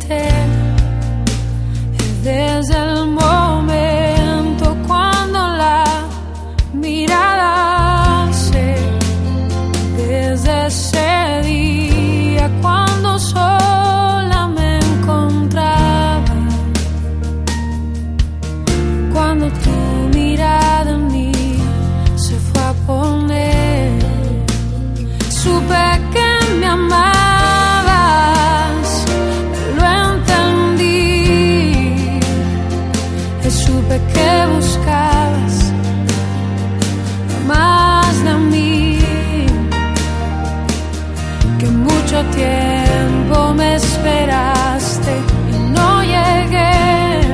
necesité. Desde el momento cuando la mirada se, desde ese día cuando sola me encontraba, cuando tu mirada en mí se fue a poner, supe que me amabas, lo entendí, supe que buscabas más de mí, que mucho tiempo me esperaste y no llegué,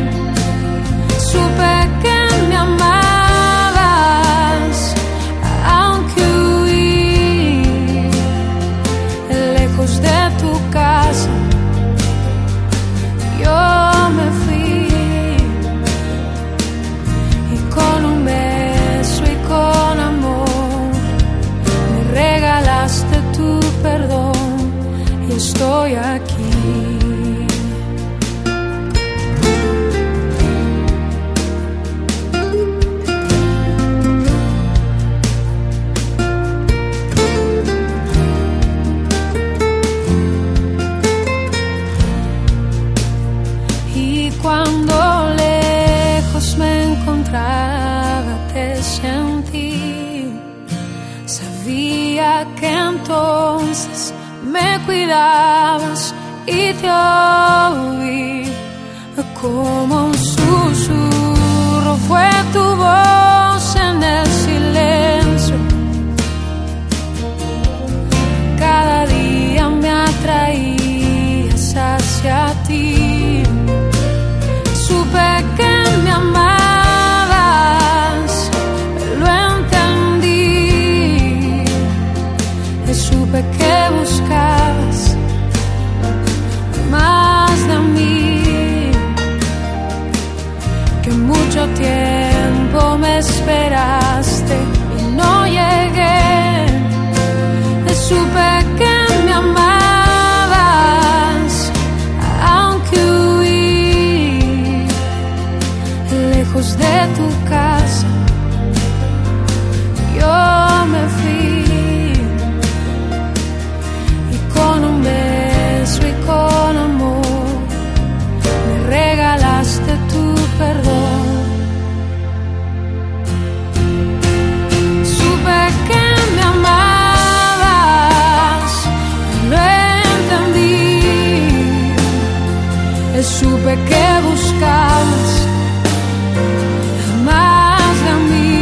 supe que me amabas, aunque huí lejos de tu casa, yo me fui y con un beso y con amor me regalaste tu perdón y estoy aquí. Y cuando lejos me encontraba te sentí, sabía que entonces me cuidabas y te oí como un susurro, fue tu voz en el silencio, cada día me atraías hacia ti, supe que me amabas, lo entendí, supe que buscabas más de mí, que mucho tiempo me esperaste y no llegué, supe que me amabas, aunque huí lejos de tu casa, yo me fui y con un beso y con amor me regalaste tu perdón. Supe que me amabas, lo entendí, supe que buscabas más de mí,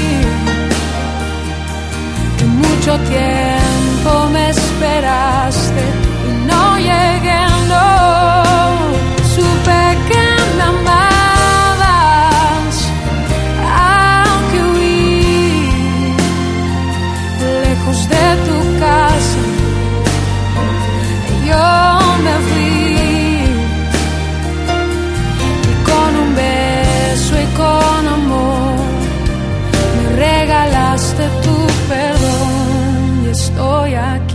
que mucho tiempo me esperaste y no llegué, no, supe que me amabas, aunque huí lejos de tu casa, yo me fui y con un beso y con amor me regalaste tu perdón y estoy aquí.